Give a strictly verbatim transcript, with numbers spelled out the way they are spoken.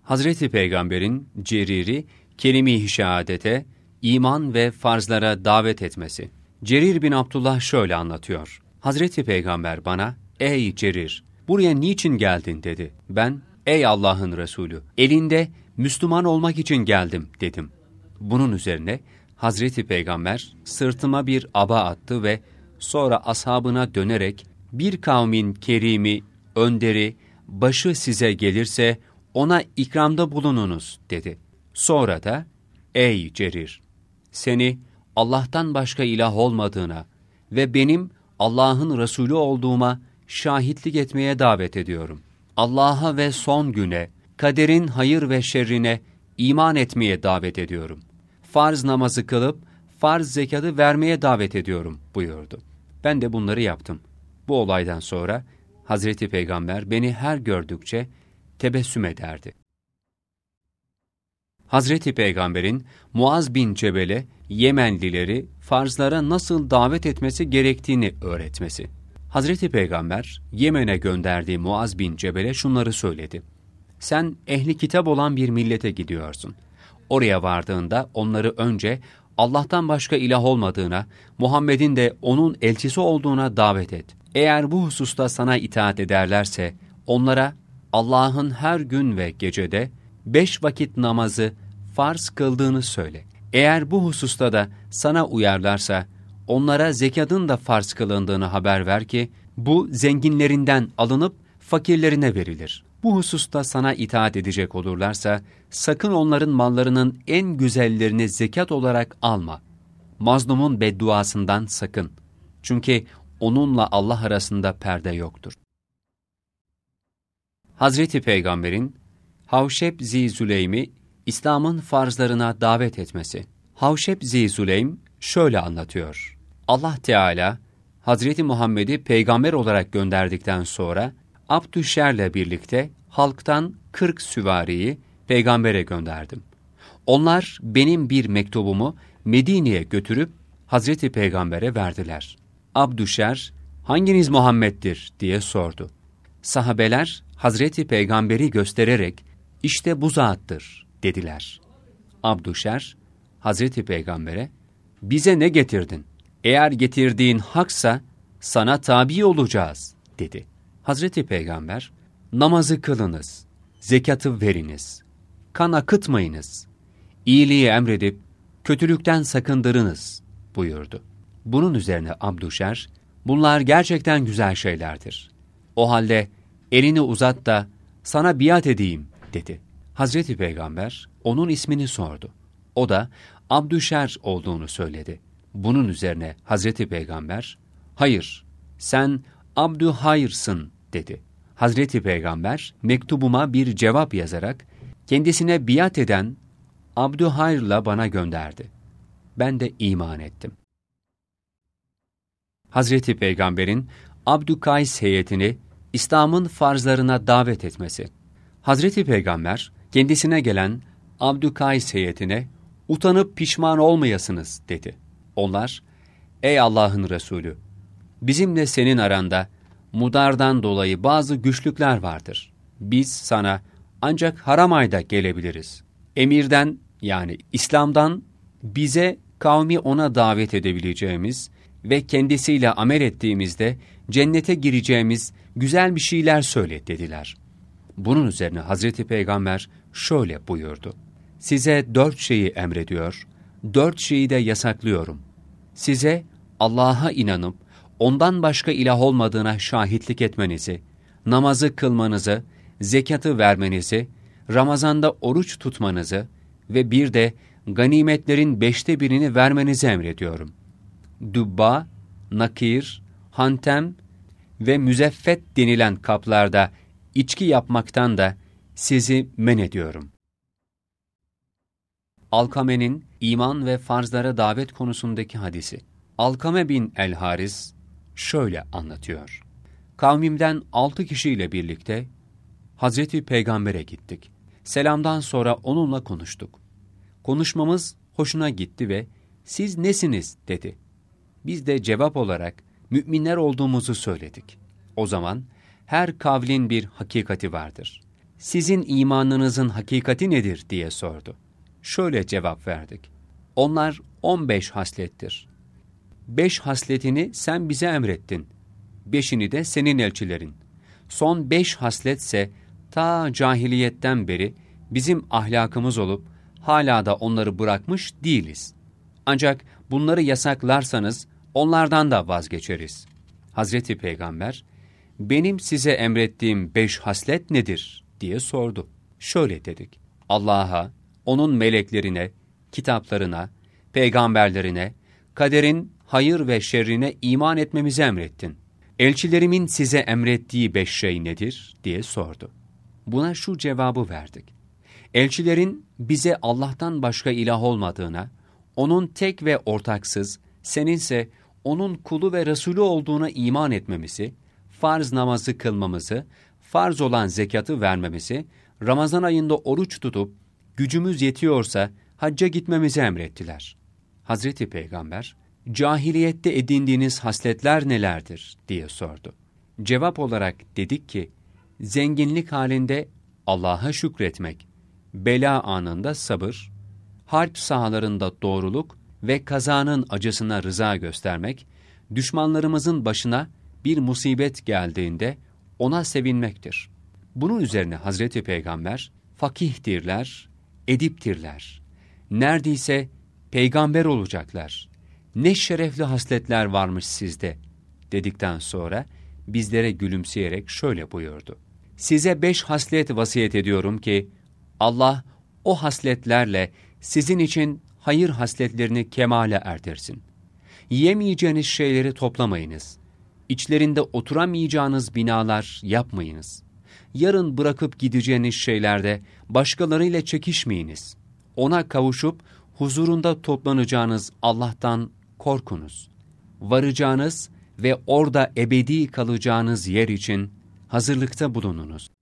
Hazreti Peygamber'in Cerir'i kelime-i şehadete, iman ve farzlara davet etmesi. Cerir bin Abdullah şöyle anlatıyor. Hazreti Peygamber bana, "Ey Cerir, buraya niçin geldin?" dedi. Ben, "Ey Allah'ın Resulü, elinde Müslüman olmak için geldim." dedim. Bunun üzerine Hazreti Peygamber sırtıma bir aba attı ve sonra ashabına dönerek, "Bir kavmin kerimi, önderi, başı size gelirse ona ikramda bulununuz." dedi. Sonra da, "Ey Cerir, seni Allah'tan başka ilah olmadığına ve benim Allah'ın Resulü olduğuma şahitlik etmeye davet ediyorum. Allah'a ve son güne, kaderin hayır ve şerrine iman etmeye davet ediyorum. Farz namazı kılıp farz zekatı vermeye davet ediyorum." buyurdu. Ben de bunları yaptım. Bu olaydan sonra Hazreti Peygamber beni her gördükçe tebessüm ederdi. Hazreti Peygamber'in Muaz bin Cebel'e Yemenlileri farzlara nasıl davet etmesi gerektiğini öğretmesi. Hazreti Peygamber Yemen'e gönderdiği Muaz bin Cebel'e şunları söyledi. "Sen ehli kitap olan bir millete gidiyorsun. Oraya vardığında onları önce Allah'tan başka ilah olmadığına, Muhammed'in de onun elçisi olduğuna davet et. Eğer bu hususta sana itaat ederlerse, onlara Allah'ın her gün ve gecede beş vakit namazı farz kıldığını söyle. Eğer bu hususta da sana uyarlarsa, onlara zekatın da farz kılındığını haber ver ki, bu zenginlerinden alınıp fakirlerine verilir. Bu hususta sana itaat edecek olurlarsa, sakın onların mallarının en güzellerini zekat olarak alma. Mazlumun bedduasından sakın. Çünkü onunla Allah arasında perde yoktur." Hazreti Peygamber'in Havşeb Zî-Süleym'i İslam'ın farzlarına davet etmesi. Havşeb Zî-Süleym şöyle anlatıyor. Allah Teala Hazreti Muhammed'i peygamber olarak gönderdikten sonra Abdüşşer'le birlikte halktan kırk süvariyi peygambere gönderdim. Onlar benim bir mektubumu Medine'ye götürüp Hazreti Peygamber'e verdiler. Abdüşşer, "Hanginiz Muhammed'dir?" diye sordu. Sahabeler Hazreti Peygamber'i göstererek, "İşte bu zattır." dediler. Abdüşşer, Hazreti Peygamber'e, "Bize ne getirdin? Eğer getirdiğin haksa sana tabi olacağız." dedi. Hazreti Peygamber, "Namazı kılınız, zekatı veriniz, kan akıtmayınız, iyiliği emredip kötülükten sakındırınız." buyurdu. Bunun üzerine Abdüşşer, "Bunlar gerçekten güzel şeylerdir. O halde elini uzat da sana biat edeyim." dedi. Hazreti Peygamber onun ismini sordu. O da Abdüşşer olduğunu söyledi. Bunun üzerine Hazreti Peygamber, "Hayır, sen Abdühayr'sın." dedi. Hazreti Peygamber mektubuma bir cevap yazarak kendisine biat eden Abdühayr'la bana gönderdi. Ben de iman ettim. Hazreti Peygamber'in Abdükays heyetini İslam'ın farzlarına davet etmesi. Hazreti Peygamber kendisine gelen Abdükays heyetine, "Utanıp pişman olmayasınız." dedi. Onlar, "Ey Allah'ın Resulü, bizimle senin aranda Mudar'dan dolayı bazı güçlükler vardır. Biz sana ancak haram ayda gelebiliriz. Emirden, yani İslam'dan bize kavmi ona davet edebileceğimiz ve kendisiyle amel ettiğimizde cennete gireceğimiz güzel bir şeyler söyle." dediler. Bunun üzerine Hazreti Peygamber şöyle buyurdu. "Size dört şeyi emrediyor, dört şeyi de yasaklıyorum. Size Allah'a inanıp ondan başka ilah olmadığına şahitlik etmenizi, namazı kılmanızı, zekatı vermenizi, Ramazan'da oruç tutmanızı ve bir de ganimetlerin beşte birini vermenizi emrediyorum. Dübba, nakir, hantem ve müzeffet denilen kaplarda içki yapmaktan da sizi men ediyorum." Alkame'nin iman ve farzlara davet konusundaki hadisi. Alkame bin el-Haris şöyle anlatıyor. "Kavmimden altı kişiyle birlikte Hazreti Peygamber'e gittik. Selamdan sonra onunla konuştuk. Konuşmamız hoşuna gitti ve "Siz nesiniz?" dedi. Biz de cevap olarak müminler olduğumuzu söyledik. O zaman her kavlin bir hakikati vardır. sizin imanınızın hakikati nedir diye sordu. Şöyle cevap verdik. Onlar on beş haslettir. Beş hasletini sen bize emrettin. Beşini de senin elçilerin. Son beş hasletse ta cahiliyetten beri bizim ahlakımız olup hala da onları bırakmış değiliz. Ancak bunları yasaklarsanız onlardan da vazgeçeriz. Hazreti Peygamber, benim size emrettiğim beş haslet nedir diye sordu. Şöyle dedik. Allah'a, onun meleklerine, kitaplarına, peygamberlerine, kaderin hayır ve şerrine iman etmemizi emrettin. Elçilerimin size emrettiği beş şey nedir diye sordu. Buna şu cevabı verdik. Elçilerin bize Allah'tan başka ilah olmadığına, onun tek ve ortaksız, seninse onun kulu ve Resulü olduğuna iman etmemizi, farz namazı kılmamızı, farz olan zekatı vermemizi, Ramazan ayında oruç tutup, gücümüz yetiyorsa hacca gitmemizi emrettiler. Hazreti Peygamber, cahiliyette edindiğiniz hasletler nelerdir diye sordu. Cevap olarak dedik ki, zenginlik halinde Allah'a şükretmek, bela anında sabır, harp sahalarında doğruluk ve kazanın acısına rıza göstermek, düşmanlarımızın başına bir musibet geldiğinde ona sevinmektir. Bunun üzerine Hazreti Peygamber, fakihtirler, ediptirler. Neredeyse peygamber olacaklar. Ne şerefli hasletler varmış sizde dedikten sonra bizlere gülümseyerek şöyle buyurdu. Size beş haslet vasiyet ediyorum ki Allah o hasletlerle sizin için hayır hasletlerini kemale erdirsin. Yiyemeyeceğiniz şeyleri toplamayınız. İçlerinde oturamayacağınız binalar yapmayınız. Yarın bırakıp gideceğiniz şeylerde başkalarıyla çekişmeyiniz. Ona kavuşup huzurunda toplanacağınız Allah'tan korkunuz. Varacağınız ve orada ebedi kalacağınız yer için hazırlıkta bulununuz.